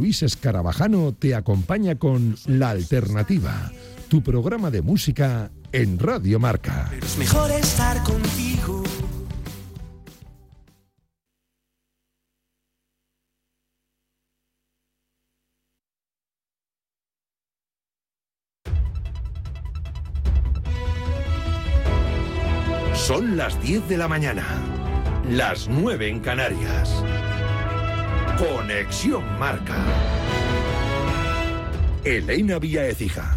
Luis Escarabajano te acompaña con La Alternativa, tu programa de música en Radio Marca. Pero es mejor estar contigo. Son las 10 de la mañana, las 9 en Canarias. Conexión Marca. Elena Vía Écija.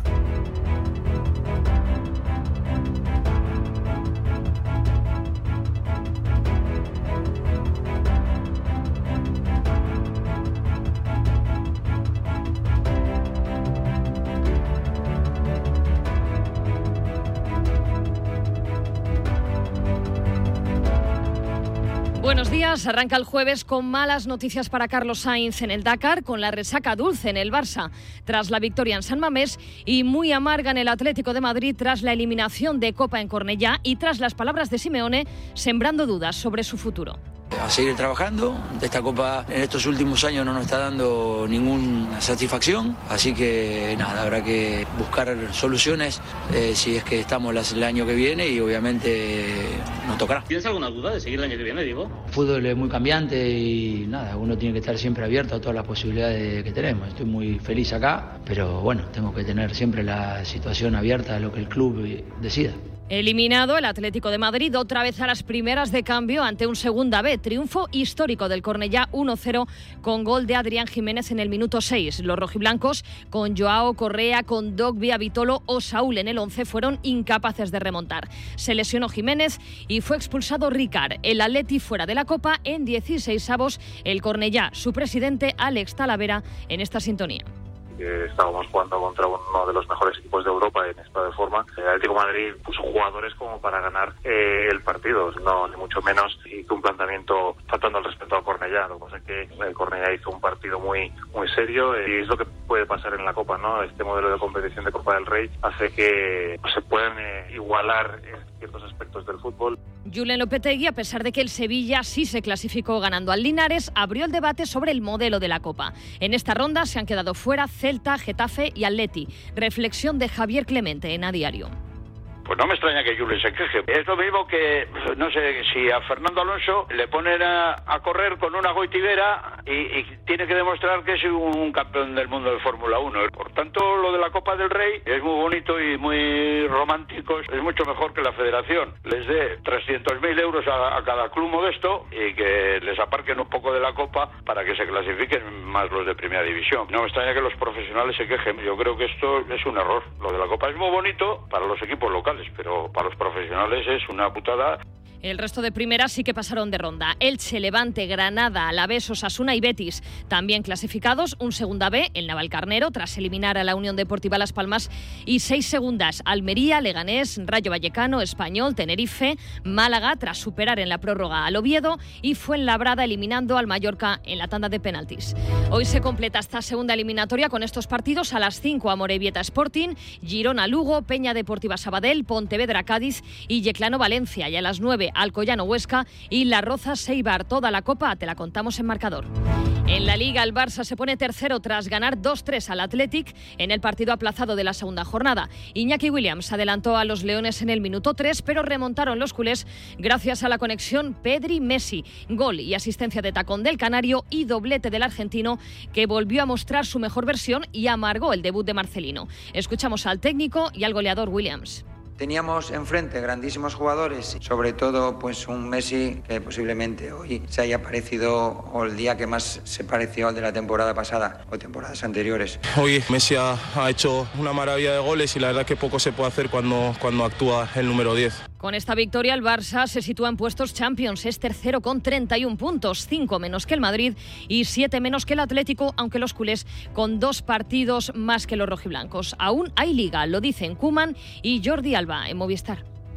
Buenos días, arranca el jueves con malas noticias para Carlos Sainz en el Dakar, con la resaca dulce en el Barça tras la victoria en San Mamés y muy amarga en el Atlético de Madrid tras la eliminación de Copa en Cornellá y tras las palabras de Simeone sembrando dudas sobre su futuro. A seguir trabajando, esta Copa en estos últimos años no nos está dando ninguna satisfacción, así que nada, habrá que buscar soluciones si es que estamos el año que viene y obviamente nos tocará. ¿Tienes alguna duda de seguir el año que viene, digo? El fútbol es muy cambiante y nada, uno tiene que estar siempre abierto a todas las posibilidades que tenemos. Estoy muy feliz acá, pero bueno, tengo que tener siempre la situación abierta a lo que el club decida. Eliminado el Atlético de Madrid otra vez a las primeras de cambio ante un Segunda B. Triunfo histórico del Cornellá 1-0 con gol de Adrián Jiménez en el minuto 6. Los rojiblancos con Joao Correa, con Dogbia, Vitolo o Saúl en el 11 fueron incapaces de remontar. Se lesionó Jiménez y fue expulsado Ricard. El Atleti fuera de la Copa en 16avos. El Cornellá, su presidente Alex Talavera en esta sintonía. Estábamos jugando contra uno de los mejores equipos de Europa en estado de forma. El Atlético de Madrid puso jugadores como para ganar el partido, no ni mucho menos, y un planteamiento faltando el respeto al Cornellá. Lo que pasa es que el Cornellá hizo un partido muy serio y es lo que puede pasar en la Copa, ¿no? Este modelo de competición de Copa del Rey hace que se puedan igualar ciertos aspectos del fútbol. Julen Lopetegui, a pesar de que el Sevilla sí se clasificó ganando al Linares, abrió el debate sobre el modelo de la Copa. En esta ronda se han quedado fuera Celta, Getafe y Atleti. Reflexión de Javier Clemente en A Diario. Pues no me extraña que Julen se queje. Es lo mismo que, no sé, si a Fernando Alonso le ponen a correr con una goitibera y tiene que demostrar que es un campeón del mundo de Fórmula 1. Por tanto, lo de la Copa del Rey es muy bonito y muy romántico. Es mucho mejor que la Federación les dé 300.000 euros a cada club modesto y que les aparquen un poco de la Copa para que se clasifiquen más los de Primera División. No me extraña que los profesionales se quejen. Yo creo que esto es un error. Lo de la Copa es muy bonito para los equipos locales, pero para los profesionales es una putada. El resto de primeras sí que pasaron de ronda. Elche, Levante, Granada, Alavés, Osasuna y Betis. También clasificados un Segunda B, el Navalcarnero, tras eliminar a la Unión Deportiva Las Palmas, y 6 segundas, Almería, Leganés, Rayo Vallecano, Español, Tenerife, Málaga, tras superar en la prórroga al Oviedo, y Fuenlabrada eliminando al Mallorca en la tanda de penaltis. Hoy se completa esta segunda eliminatoria con estos partidos: a las 5 Amorebieta Sporting, Girona Lugo, Peña Deportiva Sabadell, Pontevedra Cádiz y Yeclano Valencia, y a las 9 Alcoyano Huesca y La Rozas Eibar. Toda la Copa te la contamos en marcador. En la Liga, el Barça se pone tercero tras ganar 2-3 al Athletic en el partido aplazado de la segunda jornada. Iñaki Williams adelantó a los leones en el minuto 3, pero remontaron los culés gracias a la conexión Pedri-Messi. Gol y asistencia de tacón del canario y doblete del argentino, que volvió a mostrar su mejor versión y amargó el debut de Marcelino. Escuchamos al técnico y al goleador Williams. Teníamos enfrente grandísimos jugadores, sobre todo pues un Messi que posiblemente hoy se haya parecido, o el día que más se pareció al de la temporada pasada o temporadas anteriores. Hoy Messi ha hecho una maravilla de goles y la verdad que poco se puede hacer cuando actúa el número 10. Con esta victoria el Barça se sitúa en puestos Champions, es tercero con 31 puntos, 5 menos que el Madrid y 7 menos que el Atlético, aunque los culés con 2 partidos más que los rojiblancos. Aún hay Liga, lo dicen Koeman y Jordi Alba en Movistar.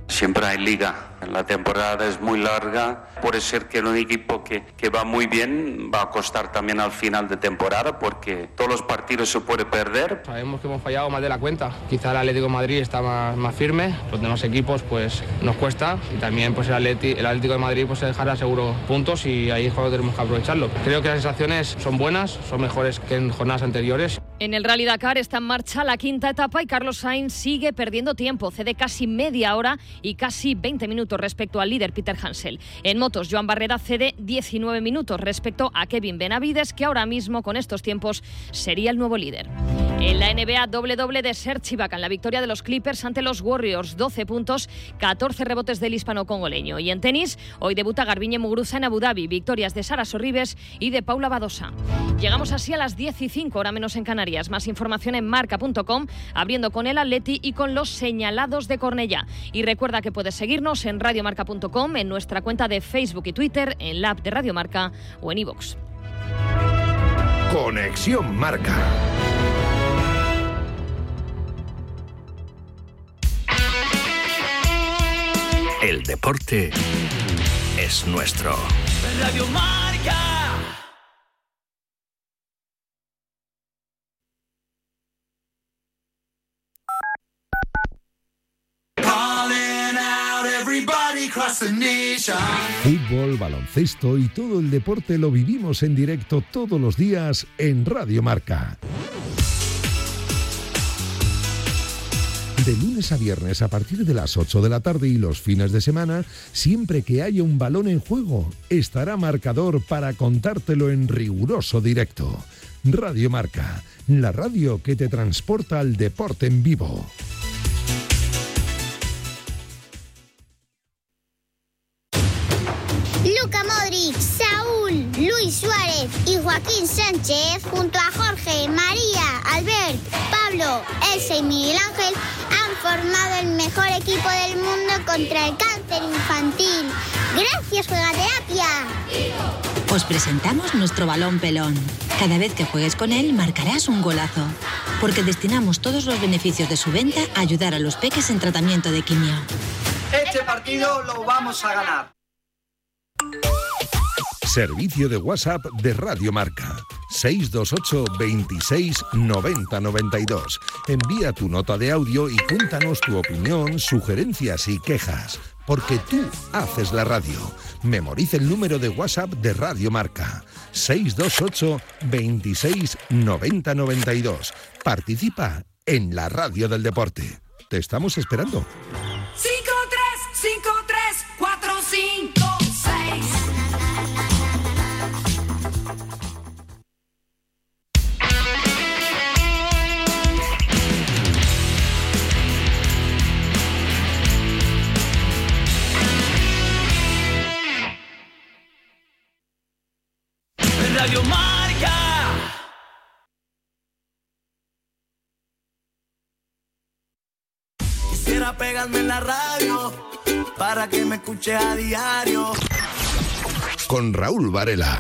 Siempre hay liga. La temporada es muy larga. Puede ser que un equipo que va muy bien va a costar también al final de temporada porque todos los partidos se puede perder. Sabemos que hemos fallado más de la cuenta. Quizá el Atlético de Madrid está más firme. Los demás equipos pues nos cuesta. Y también pues el Atlético de Madrid pues se dejará seguro puntos y ahí es cuando tenemos que aprovecharlo. Creo que las sensaciones son buenas, son mejores que en jornadas anteriores. En el Rally Dakar está en marcha la quinta etapa y Carlos Sainz sigue perdiendo tiempo. Cede casi media hora y casi 20 minutos respecto al líder Peter Hansel. En motos, Joan Barreda cede 19 minutos respecto a Kevin Benavides, que ahora mismo con estos tiempos sería el nuevo líder. En la NBA, doble de Serge Ibaka en la victoria de los Clippers ante los Warriors. 12 puntos, 14 rebotes del hispano-congoleño. Y en tenis, hoy debuta Garbiñe Muguruza en Abu Dhabi. Victorias de Sara Sorribes y de Paula Badosa. Llegamos así a las 10:05, hora menos en Canarias. Más información en marca.com, abriendo con el Atleti y con los señalados de Cornellá. Y recuerda que puedes seguirnos en radiomarca.com, en nuestra cuenta de Facebook y Twitter, en la app de Radio Marca o en iVoox. Conexión Marca. El deporte es nuestro. Radio Marca. Fútbol, baloncesto y todo el deporte lo vivimos en directo todos los días en Radio Marca. De lunes a viernes a partir de las 8 de la tarde y los fines de semana, siempre que haya un balón en juego, estará Marcador para contártelo en riguroso directo. Radio Marca, la radio que te transporta al deporte en vivo. Luka Modric, Saúl, Luis Suárez y Joaquín Sánchez, junto a Jorge, María, Albert, Pablo, Elsa y Miguel Ángel, han formado el mejor equipo del mundo contra el cáncer infantil. ¡Gracias, Juegaterapia! Os presentamos nuestro balón pelón. Cada vez que juegues con él, marcarás un golazo. Porque destinamos todos los beneficios de su venta a ayudar a los peques en tratamiento de quimio. Este partido lo vamos a ganar. Servicio de WhatsApp de Radio Marca. 628 26 90 92. Envía tu nota de audio y cuéntanos tu opinión, sugerencias y quejas. Porque tú haces la radio. Memoriza el número de WhatsApp de Radio Marca. 628 26 90 92. Participa en la radio del deporte. Te estamos esperando. 5-3-5-3-4-5-6. Radio Marca. Quisiera pegarme en la radio para que me escuche a diario. Con Raúl Varela.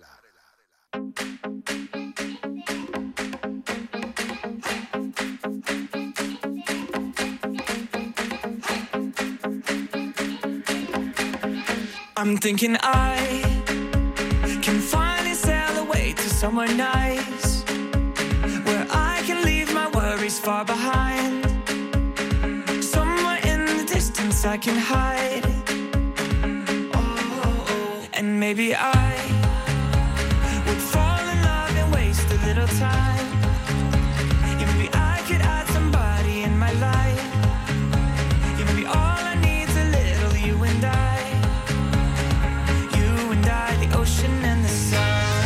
I'm thinking I can finally sail away to somewhere nice, where I can leave my worries far behind. Somewhere in the distance I can hide. And maybe I would fall in love and waste a little time. Maybe I could add somebody in my life. Maybe all I need's a little you and I. You and I, the ocean and the sun.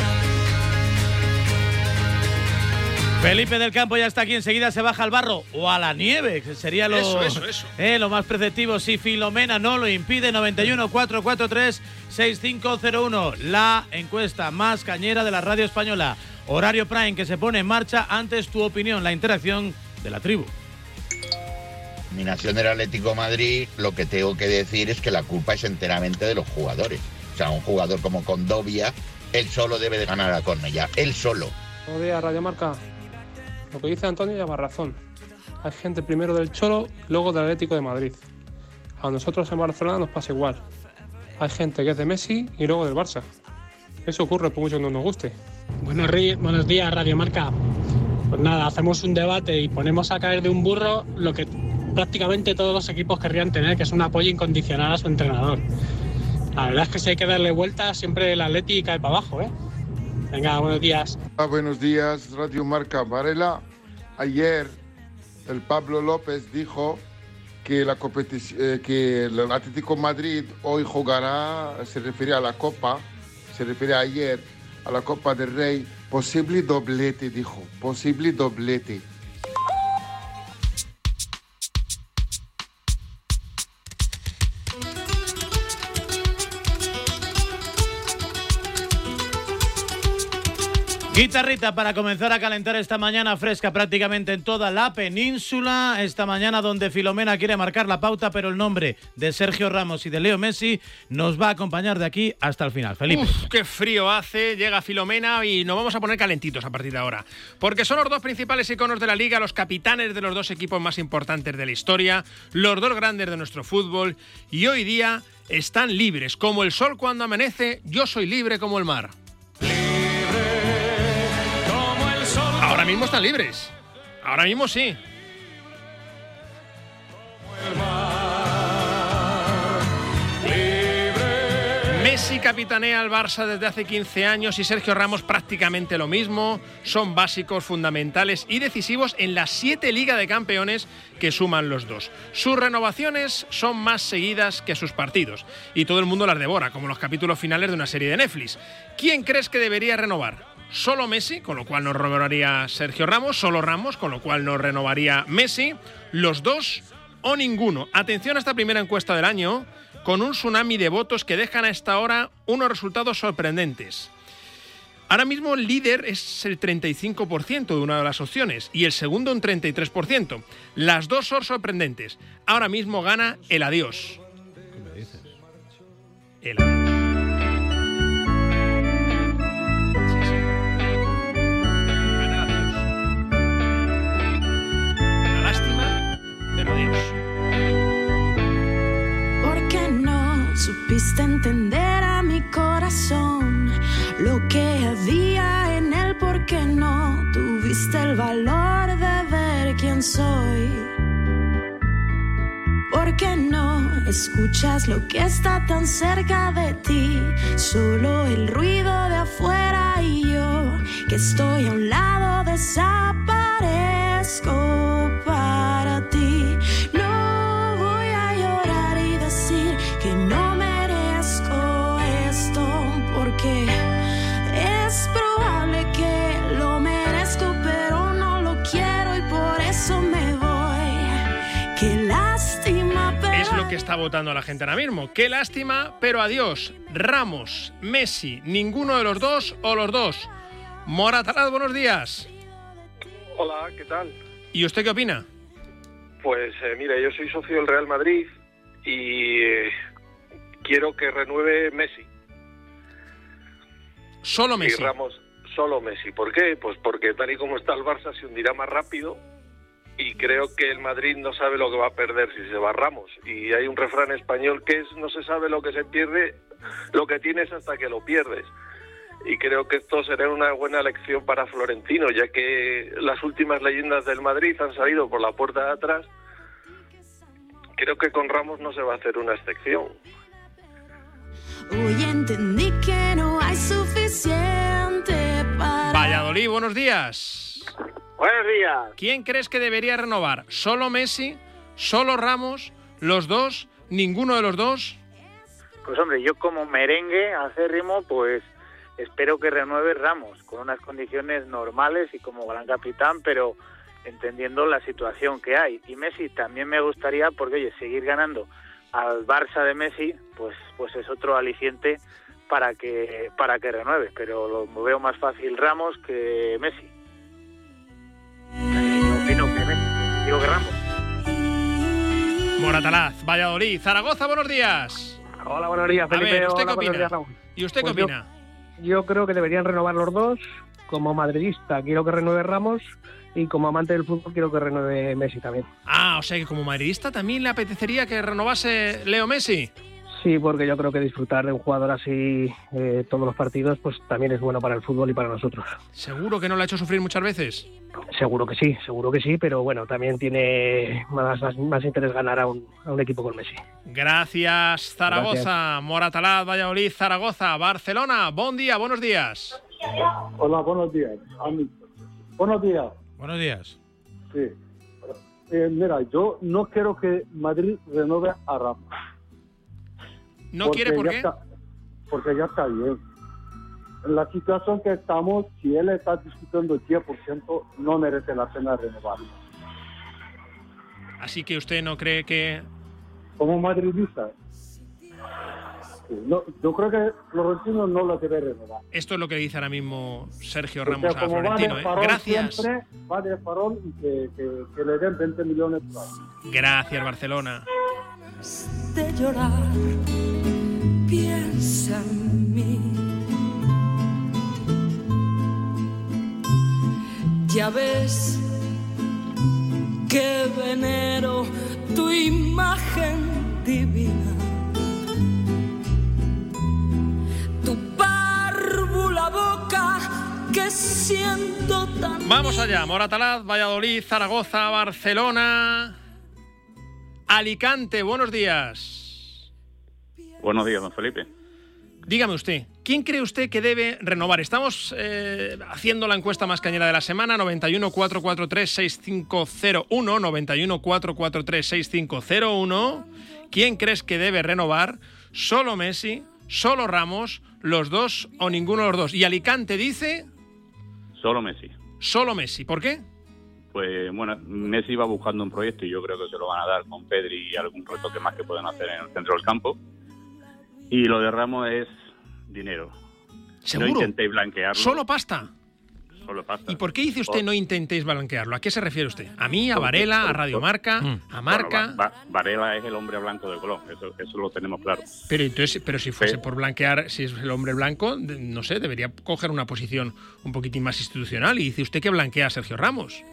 Felipe del Campo ya está aquí, enseguida se baja al barro o a la nieve, que sería lo, lo más preceptivo. Si Filomena no lo impide. 91 443 6501, la encuesta más cañera de la radio española. Horario prime que se pone en marcha. Antes tu opinión, la interacción de la tribu. Eliminación del Atlético de Madrid, lo que tengo que decir es que la culpa es enteramente de los jugadores. O sea, un jugador como Condovia, él solo debe de ganar a Cornellá, él solo. Buenos días, Radio Marca. Lo que dice Antonio lleva razón. Hay gente primero del Cholo y luego del Atlético de Madrid. A nosotros en Barcelona nos pasa igual. Hay gente que es de Messi y luego del Barça. Eso ocurre por mucho que no nos guste. Buenos días, Radio Marca. Pues nada, hacemos un debate y ponemos a caer de un burro lo que prácticamente todos los equipos querrían tener, que es un apoyo incondicional a su entrenador. La verdad es que si hay que darle vueltas, siempre el Atleti cae para abajo, ¿eh? Venga, buenos días. Buenos días, Radio Marca. Varela, ayer el Pablo López dijo que que el Atlético de Madrid hoy jugará, se refiere a la Copa, se refiere ayer a la Copa del Rey, posible doblete, dijo, posible doblete. Guitarrita para comenzar a calentar esta mañana fresca prácticamente en toda la península. Esta mañana donde Filomena quiere marcar la pauta, pero el nombre de Sergio Ramos y de Leo Messi nos va a acompañar de aquí hasta el final. Felipe. Uf, qué frío hace, llega Filomena y nos vamos a poner calentitos a partir de ahora. Porque son los dos principales iconos de la Liga, los capitanes de los dos equipos más importantes de la historia, los dos grandes de nuestro fútbol y hoy día están libres. Como el sol cuando amanece, yo soy libre como el mar. Ahora mismo están libres. Ahora mismo sí. Messi capitanea al Barça desde hace 15 años y Sergio Ramos prácticamente lo mismo. Son básicos, fundamentales y decisivos en las 7 Ligas de Campeones que suman los dos. Sus renovaciones son más seguidas que sus partidos y todo el mundo las devora, como los capítulos finales de una serie de Netflix. ¿Quién crees que debería renovar? Solo Messi, con lo cual nos renovaría Sergio Ramos, solo Ramos, con lo cual nos renovaría Messi, los dos o ninguno. Atención a esta primera encuesta del año, con un tsunami de votos que dejan a esta hora unos resultados sorprendentes. Ahora mismo el líder es el 35% de una de las opciones y el segundo un 33%. Las dos son sorprendentes. Ahora mismo gana el adiós. ¿Qué me dices? El adiós. Porque no supiste entender a mi corazón lo que había en él, porque no tuviste el valor de ver quién soy, porque no escuchas lo que está tan cerca de ti, solo el ruido de afuera y yo que estoy a un lado desaparezco para ti. No voy a llorar y decir que no merezco esto, porque es probable que lo merezco, pero no lo quiero y por eso me voy. Qué lástima, pero es lo que está votando la gente ahora mismo. Qué lástima, pero adiós. Ramos, Messi, ninguno de los dos o los dos. Moratalaz, buenos días. Hola, ¿qué tal? ¿Y usted qué opina? Pues mira, yo soy socio del Real Madrid y quiero que renueve Messi. Solo Messi. Y Ramos, solo Messi. ¿Por qué? Pues porque tal y como está el Barça se hundirá más rápido y creo que el Madrid no sabe lo que va a perder si se va Ramos. Y hay un refrán español que es: no se sabe lo que se pierde, lo que tienes hasta que lo pierdes. Y creo que esto será una buena lección para Florentino, ya que las últimas leyendas del Madrid han salido por la puerta de atrás. Creo que con Ramos no se va a hacer una excepción. hoy entendí que no hay suficiente para... Valladolid, buenos días. Buenos días. ¿Quién crees que debería renovar? ¿Solo Messi? ¿Solo Ramos? ¿Los dos? ¿Ninguno de los dos? Pues hombre, yo como merengue acérrimo, pues espero que renueve Ramos, con unas condiciones normales y como gran capitán, pero entendiendo la situación que hay. Y Messi también me gustaría, porque oye, seguir ganando al Barça de Messi, pues es otro aliciente para que renueve, pero lo veo más fácil Ramos que Messi. Yo opino que Messi, digo que Ramos. Moratalaz, Valladolid, Zaragoza, buenos días. Hola, buenos días, Felipe. A ver, ¿usted Hola, qué opina? días, Raúl. ¿Y usted Pues qué opina? Yo creo que deberían renovar los dos, como madridista quiero que renueve Ramos y como amante del fútbol quiero que renueve Messi también. Ah, o sea que como madridista también le apetecería que renovase Leo Messi. Sí, porque yo creo que disfrutar de un jugador así todos los partidos pues también es bueno para el fútbol y para nosotros. ¿Seguro que no le ha hecho sufrir muchas veces? Seguro que sí, pero bueno, también tiene más interés ganar a un equipo con Messi. Gracias, Zaragoza. Gracias. Moratalaz, Valladolid, Zaragoza, Barcelona. Buen día, buenos días. Hola, buenos días. Buenos días. Buenos días. Sí. Mira, yo no quiero que Madrid renove a Ramos. ¿No quiere por qué? Porque ya está bien. En la situación que estamos, si él está discutiendo el 10%, no merece la pena renovarlo. Así que usted no cree que... Como madridista, no, yo creo que Florentino no lo debe renovar. Esto es lo que dice ahora mismo Sergio Porque Ramos a Florentino. Gracias. Siempre va de farol y que le den 20 millones por año. Gracias, Barcelona. De llorar, piensa en mí. Ya ves que venero tu imagen divina, tu párvula boca que siento tan... Vamos allá, Moratalaz, Valladolid, Zaragoza, Barcelona, Alicante, buenos días. Buenos días, don Felipe. Dígame usted, ¿quién cree usted que debe renovar? Estamos haciendo la encuesta más cañera de la semana, 91 443 6501, 91 443 6501. ¿Quién crees que debe renovar? ¿Solo Messi, solo Ramos, los dos o ninguno de los dos? Y Alicante dice... Solo Messi. Solo Messi, ¿por qué? Pues bueno, Messi va buscando un proyecto y yo creo que se lo van a dar con Pedri y algún retoque más que pueden hacer en el centro del campo. Y lo de Ramos es dinero. ¿Seguro? No intentéis blanquearlo. ¿Solo pasta? Solo pasta. ¿Y por qué dice usted no intentéis blanquearlo? ¿A qué se refiere usted? ¿A mí, a Varela, a Radio Marca, a Marca? Bueno, Varela es el hombre blanco de Colón, eso lo tenemos claro. Pero si fuese por blanquear, si es el hombre blanco, no sé, debería coger una posición un poquitín más institucional. Y dice usted que blanquea a Sergio Ramos.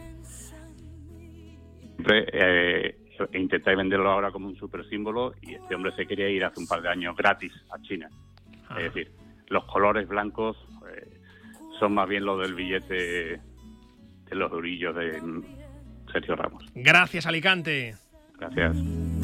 Siempre intentáis venderlo ahora como un supersímbolo y este hombre se quería ir hace un par de años gratis a China. Es decir, los colores blancos son más bien los del billete de los orillos de Sergio Ramos. Gracias, Alicante. Gracias.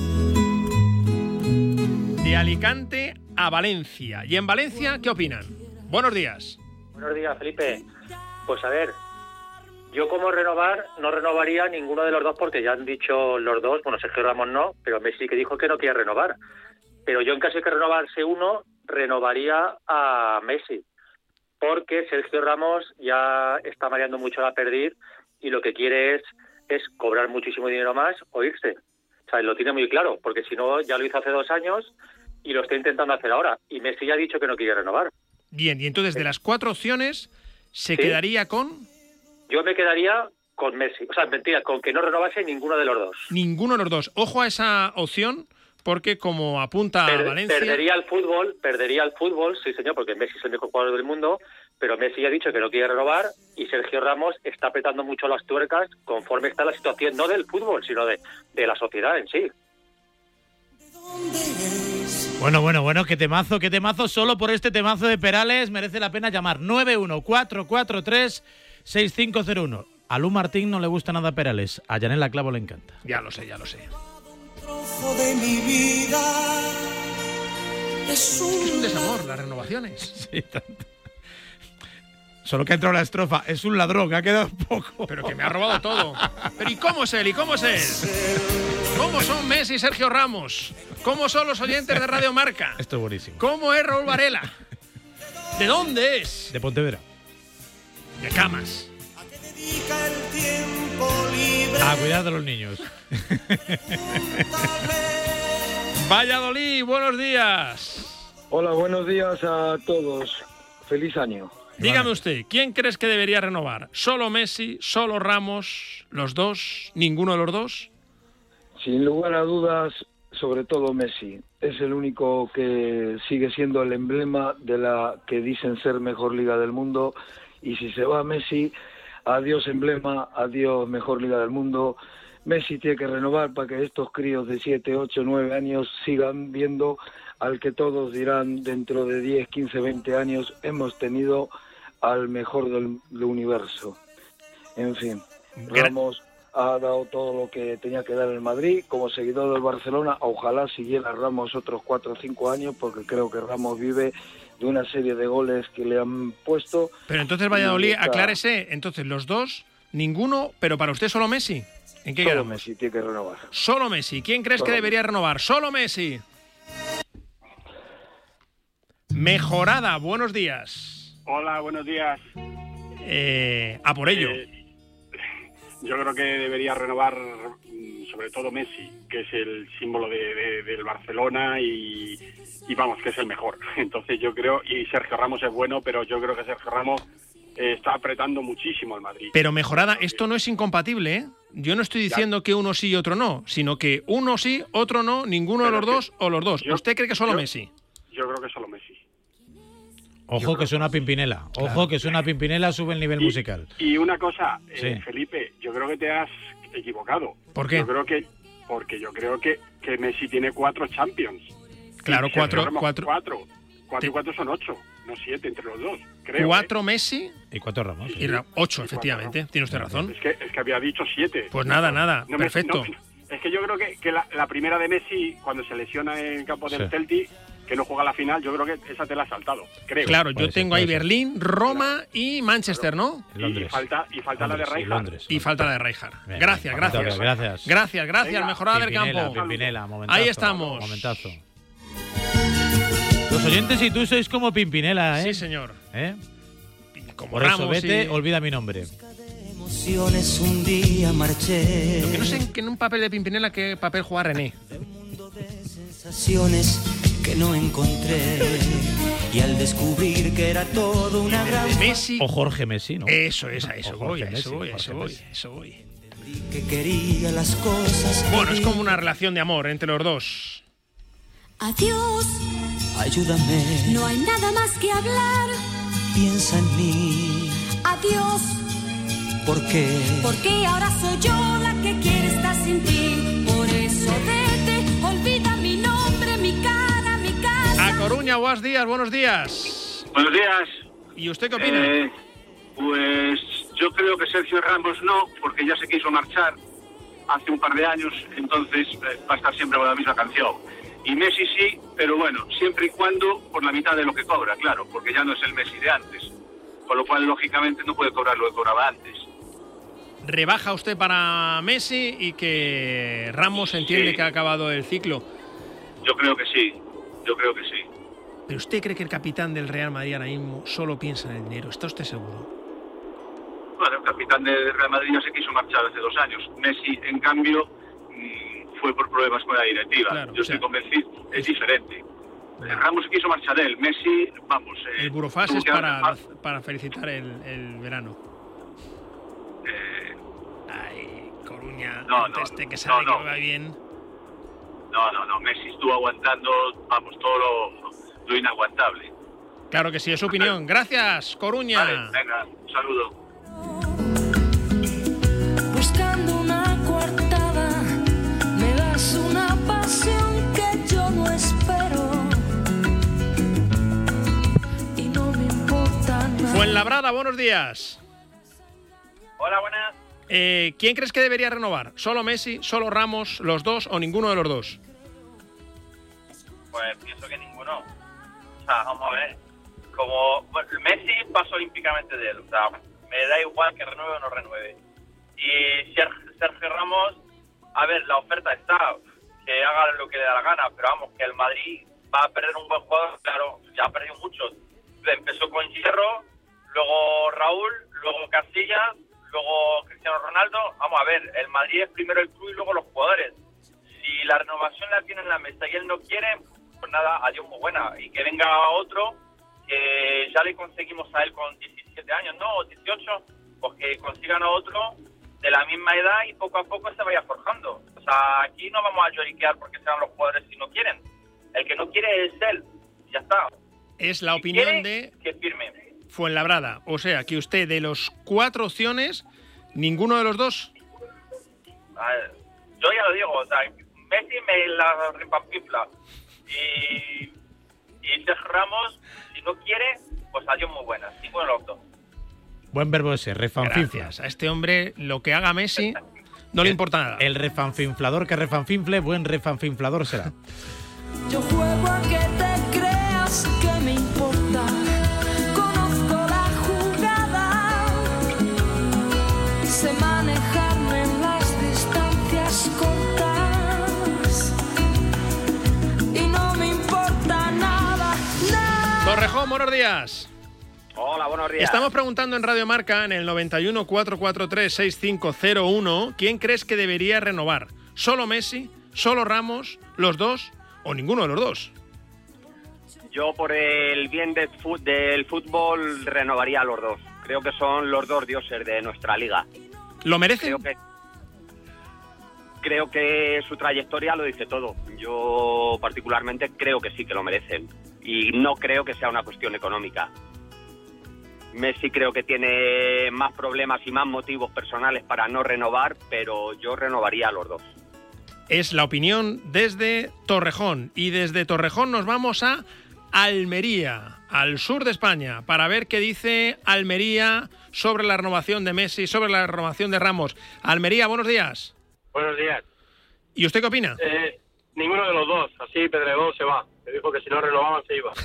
De Alicante a Valencia. ¿Y en Valencia qué opinan? Buenos días. Buenos días, Felipe. Pues a ver, yo como renovar, no renovaría ninguno de los dos porque ya han dicho los dos, bueno, Sergio Ramos no, pero Messi que dijo que no quiere renovar. Pero yo en caso de que renovarse uno, renovaría a Messi, porque Sergio Ramos ya está mareando mucho la perdiz y lo que quiere es cobrar muchísimo dinero más o irse. O sea, lo tiene muy claro, porque si no, ya lo hizo hace 2 años y lo está intentando hacer ahora. Y Messi ya ha dicho que no quiere renovar. Bien, y entonces de las 4 opciones, ¿se quedaría con...? Yo me quedaría con Messi. O sea, mentira, con que no renovase ninguno de los dos. Ninguno de los dos. Ojo a esa opción, porque como apunta a Valencia... Perdería el fútbol, sí señor, porque Messi es el mejor jugador del mundo, pero Messi ya ha dicho que no quiere renovar y Sergio Ramos está apretando mucho las tuercas conforme está la situación, no del fútbol, sino de la sociedad en sí. Bueno, qué temazo, solo por este temazo de Perales merece la pena llamar 91-443-6501. A Lu Martín no le gusta nada Perales, a Yanela Clavo le encanta. Ya lo sé. De mi vida es un desamor, las renovaciones. Sí, tanto. Solo que ha entrado la estrofa, es un ladrón, ha quedado poco. Pero que me ha robado todo. Pero ¿y cómo es él? ¿Cómo son Messi y Sergio Ramos? ¿Cómo son los oyentes de Radio Marca? Esto es buenísimo. ¿Cómo es Raúl Varela? ¿De dónde es? De Pontevedra. De Camas. Cuidado de los niños. Valladolid, buenos días. Hola, buenos días a todos. Feliz año. Dígame usted, ¿quién crees que debería renovar? ¿Solo Messi, solo Ramos, los dos, ninguno de los dos? Sin lugar a dudas, sobre todo Messi. Es el único que sigue siendo el emblema de la que dicen ser mejor liga del mundo Y si se va Messi, adiós emblema, adiós mejor liga del mundo. Messi tiene que renovar para que estos críos de 7, 8, 9 años sigan viendo al que todos dirán dentro de 10, 15, 20 años hemos tenido al mejor del universo. En fin, Ramos ha dado todo lo que tenía que dar en Madrid. Como seguidor del Barcelona, ojalá siguiera Ramos otros 4 o 5 años, porque creo que Ramos vive de una serie de goles que le han puesto. Pero entonces Valladolid, aclárese, entonces los dos, ninguno, pero para usted solo Messi. ¿En qué Solo quedamos? Messi tiene que renovar. Solo Messi. ¿Quién crees que debería renovar? Solo Messi. Mejorada, buenos días. Hola, buenos días. A por ello. Yo creo que debería renovar sobre todo Messi, que es el símbolo del Barcelona y vamos, que es el mejor. Entonces yo creo, y Sergio Ramos es bueno, pero yo creo que Sergio Ramos está apretando muchísimo al Madrid. Pero Mejorada, esto no es incompatible, ¿eh? Yo no estoy diciendo que uno sí y otro no, sino que uno sí, otro no, ninguno de los dos o los dos. ¿Usted cree que solo Messi? Yo creo que solo Messi. Ojo que suena Pimpinela. Ojo que suena Pimpinela, sube el nivel musical. Y una cosa, Sí. Felipe, yo creo que te has equivocado. ¿Por qué? Porque yo creo que Messi tiene 4 Champions. Claro, Y Sergio 4. Ramos 4 y 4 son 8, no 7 entre los dos, creo. 4 Messi y 4 Ramos. Y 8, efectivamente. Tiene usted razón. Es que había dicho 7. Pues nada, perfecto. Es que yo creo que la primera de Messi, cuando se lesiona en el campo del Celtic, que no juega la final, yo creo que esa te la ha saltado, creo. Claro, yo tengo ahí Berlín, Roma y Manchester, ¿no? Y falta la de Rijkaard. Y falta la de Rijkaard. Venga, Gracias. Venga. Mejorada del campo. Pimpinela, momentazo. Ahí estamos. Momentazo. Los oyentes y tú sois como Pimpinela, ¿eh? Sí, señor. Como Por eso Ramos vete, y- olvida mi nombre. Emociones un día marché. Lo que no sé en un papel de Pimpinela qué papel juega René. Sensaciones que no encontré. Y al descubrir que era todo una gran Messi. O Jorge Messi, ¿no? Eso es, a eso O voy, Jorge a eso Messi, voy, a Jorge eso voy, Messi. a eso voy. que quería las cosas. Bueno, es como una relación de amor entre los dos. Adiós, Ayúdame, no hay nada más que hablar. piensa en mí. Adiós, ¿Por qué? porque ahora soy yo la que quiere estar sin ti. Por eso vete, olvida mi nombre, mi cara, mi casa. A Coruña, buenos días. Buenos días. ¿Y usted qué opina? Pues yo creo que Sergio Ramos no, porque ya se quiso marchar hace un par de años, entonces va a estar siempre con la misma canción. Y Messi sí, pero bueno, siempre y cuando por la mitad de lo que cobra, claro, porque ya no es el Messi de antes. Con lo cual, lógicamente, no puede cobrar lo que cobraba antes. Rebaja usted para Messi y que Ramos entiende Sí. que ha acabado el ciclo. Yo creo que sí, ¿Pero usted cree que el capitán del Real Madrid ahora mismo solo piensa en el dinero? ¿Está usted seguro? Bueno, el capitán del Real Madrid ya se quiso marchar hace 2 años. Messi, en cambio, fue por problemas con la directiva. Claro, yo estoy convencido, es diferente. Ramos se quiso marchar él, Messi, vamos... El Burofax tuvo es que- para felicitar el verano. Ay, Coruña, No, conteste, que sabe no. que va bien. No, Messi estuvo aguantando, vamos, todo lo inaguantable. Claro que sí, es su opinión. Gracias, Coruña. Vale, venga, un saludo. Buscando una coartada, me das una pasión que yo no espero. Y no me importa nada. Fuenlabrada, buenos días. Hola, buenas. ¿Quién crees que debería renovar? ¿Solo Messi, solo Ramos, los dos o ninguno de los dos? Pues pienso que ninguno. O sea, vamos a ver. Como bueno, Messi pasa olímpicamente de él. O sea, me da igual que renueve o no renueve. Y Sergio Ramos, a ver, la oferta está, que haga lo que le da la gana, pero vamos, que el Madrid va a perder un buen jugador, claro, ya ha perdido muchos. Empezó con Hierro, luego Raúl, luego Casillas, luego Cristiano Ronaldo. Vamos a ver, el Madrid es primero el club y luego los jugadores. Si la renovación la tiene en la mesa y él no quiere, pues nada, adiós, muy buena. Y que venga otro, que ya le conseguimos a él con 17 años, ¿no? O 18, pues que consigan a otro de la misma edad y poco a poco se vaya forjando. O sea, aquí no vamos a lloriquear porque sean los jugadores si no quieren. El que no quiere es él, ya está. Es la Si opinión quiere, de... que firme. Fuenlabrada. O sea, que usted de los 4 opciones, ninguno de los dos. A ver, yo ya lo digo, o sea, Messi me la repampifla. Y Sergio Ramos, si no quiere, pues adiós muy buenas. Ninguno de los dos. Buen verbo ese, refanfinfla. Gracias. A este hombre, lo que haga Messi, no le importa nada. El refanfinflador que refanfinfle, buen refanfinflador será. Yo juego a que te creas que me importa. Conozco la jugada. Sé manejarme en las distancias cortas. Y no me importa nada, nada. Torrejón, buenos días. Hola, buenos días. Estamos preguntando en Radio Marca, en el 91 443 6501, ¿quién crees que debería renovar? ¿Solo Messi? ¿Solo Ramos? ¿Los dos? ¿O ninguno de los dos? Yo, por el bien del fútbol, renovaría a los dos. Creo que son los dos dioses de nuestra liga. ¿Lo merecen? Creo que su trayectoria lo dice todo. Yo, particularmente, creo que sí que lo merecen. Y no creo que sea una cuestión económica. Messi creo que tiene más problemas y más motivos personales para no renovar, pero yo renovaría a los dos. Es la opinión desde Torrejón. Y desde Torrejón nos vamos a Almería, al sur de España, para ver qué dice Almería sobre la renovación de Messi, sobre la renovación de Ramos. Almería, buenos días. Buenos días. ¿Y usted qué opina? Ninguno de los dos. Así Pedregón se va. Me dijo que si no renovaban se iba.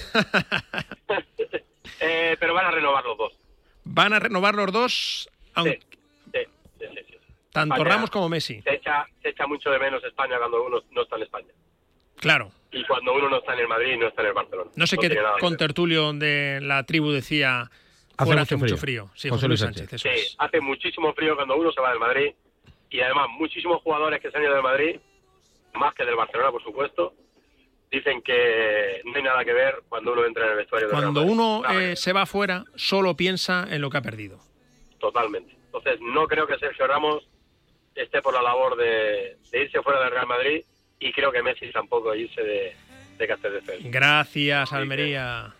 Pero van a renovar los dos. ¿Van a renovar los dos? Aunque... Sí. Tanto España, Ramos como Messi. Se echa mucho de menos España cuando uno no está en España. Claro. Y cuando uno no está en el Madrid, no está en el Barcelona. No sé qué contertulio de la tribu decía, hace mucho frío. Sí, José Luis Sánchez. Eso es. Hace muchísimo frío cuando uno se va del Madrid. Y además, muchísimos jugadores que se han ido del Madrid, más que del Barcelona, por supuesto, dicen que no hay nada que ver cuando uno entra en el vestuario del Real Cuando Madrid. uno se va afuera, solo piensa en lo que ha perdido. Totalmente. Entonces, no creo que Sergio Ramos esté por la labor de irse fuera del Real Madrid, y creo que Messi tampoco irse de Castelldefels. Gracias, Almería.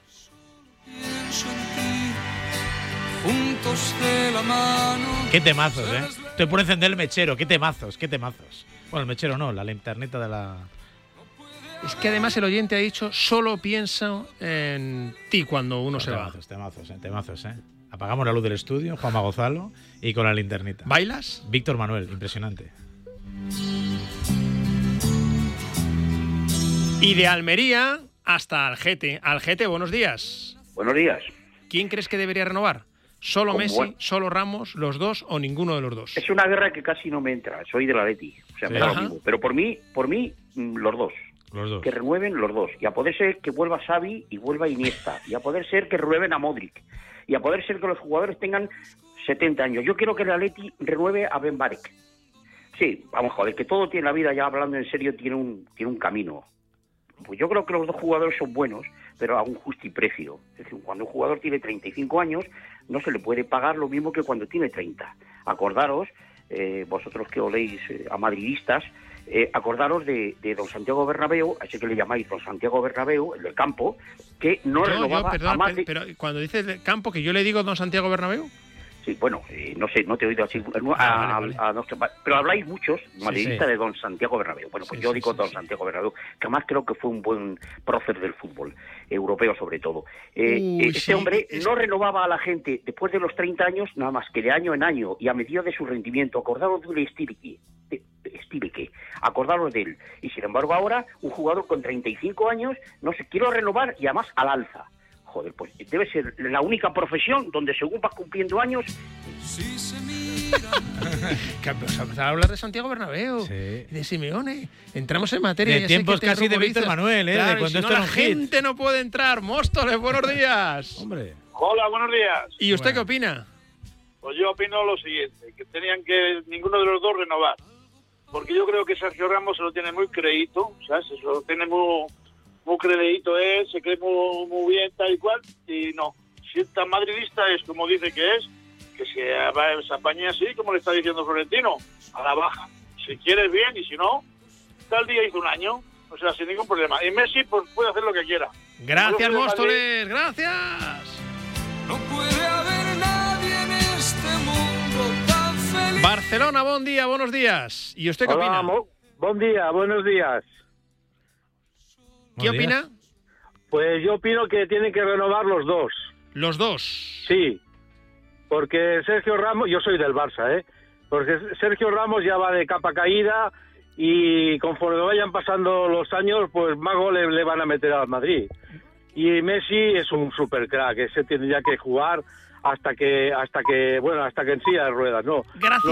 Juntos de la mano. Qué temazos, ¿eh? Estoy por encender el mechero. Qué temazos, qué temazos. Bueno, el mechero no, la linternita de la... Es que además el oyente ha dicho, solo pienso en ti cuando uno se va. Temazos, ¿eh? Apagamos la luz del estudio, Juanma Gonzalo, y con la linternita. ¿Bailas? Víctor Manuel, impresionante. Y de Almería hasta Algete. Algete, buenos días. Buenos días. ¿Quién crees que debería renovar? ¿Solo Messi, solo Ramos, los dos o ninguno de los dos? Es una guerra que casi no me entra. Soy del Atleti. O sea, me da lo mismo. Pero por mí, los dos. Los dos. Que renueven los dos. Y a poder ser que vuelva Xavi y vuelva Iniesta. Y a poder ser que renueven a Modric. Y a poder ser que los jugadores tengan 70 años. Yo quiero que el Atleti renueve a Ben Barek. Sí, vamos, joder, que todo tiene la vida, ya hablando en serio, tiene un camino. Pues yo creo que los dos jugadores son buenos, pero a un justiprecio. Es decir, cuando un jugador tiene 35 años, no se le puede pagar lo mismo que cuando tiene 30. Acordaros, vosotros que oléis a madridistas, acordaros de don Santiago Bernabéu, a ese que le llamáis don Santiago Bernabéu, el del campo, que no renovaba a más de... Pero cuando dices del campo, que yo le digo don Santiago Bernabéu. Sí, bueno, no sé, no te he oído así. Vale. Pero habláis muchos madridistas de don Santiago Bernabéu. Bueno, pues yo digo don Santiago Bernabéu, que además creo que fue un buen prócer del fútbol, europeo sobre todo. Este hombre no renovaba a la gente después de los 30 años, nada más que de año en año, y a medida de su rendimiento. Acordaros de Stivike, acordaros de él. Y sin embargo ahora, un jugador con 35 años, no sé, quiero renovar y además al alza. Joder, pues debe ser la única profesión donde según vas cumpliendo años... Empezamos a hablar de Santiago Bernabéu, de Simeone. Entramos en materia. De tiempos casi de Víctor Manuel, ¿eh? Claro, de cuando si no, la gente no puede entrar. Móstoles, buenos días. Hombre. Hola, buenos días. ¿Y usted qué opina? Pues yo opino lo siguiente, que tenían que ninguno de los dos renovar. Porque yo creo que Sergio Ramos se lo tiene muy creído, ¿sabes? Se lo tiene muy creído él, se cree muy bien, tal y cual, y no. Si es tan madridista es como dice que es, que se apañe así, como le está diciendo Florentino, a la baja. Si quieres bien, y si no, tal día hizo un año, o sea, sin ningún problema. Y Messi pues puede hacer lo que quiera. Gracias, Móstoles, gracias. No puede haber nadie en este mundo tan feliz. Barcelona, buen día, buenos días. ¿Y usted qué opina? Buen día, buenos días. ¿Qué opina? Pues yo opino que tienen que renovar los dos. ¿Los dos? Sí, porque Sergio Ramos, yo soy del Barça, porque Sergio Ramos ya va de capa caída y conforme vayan pasando los años, pues más goles le van a meter al Madrid. Y Messi es un super crack, ese tendría que jugar hasta que en silla de ruedas, ¿no? Gracias.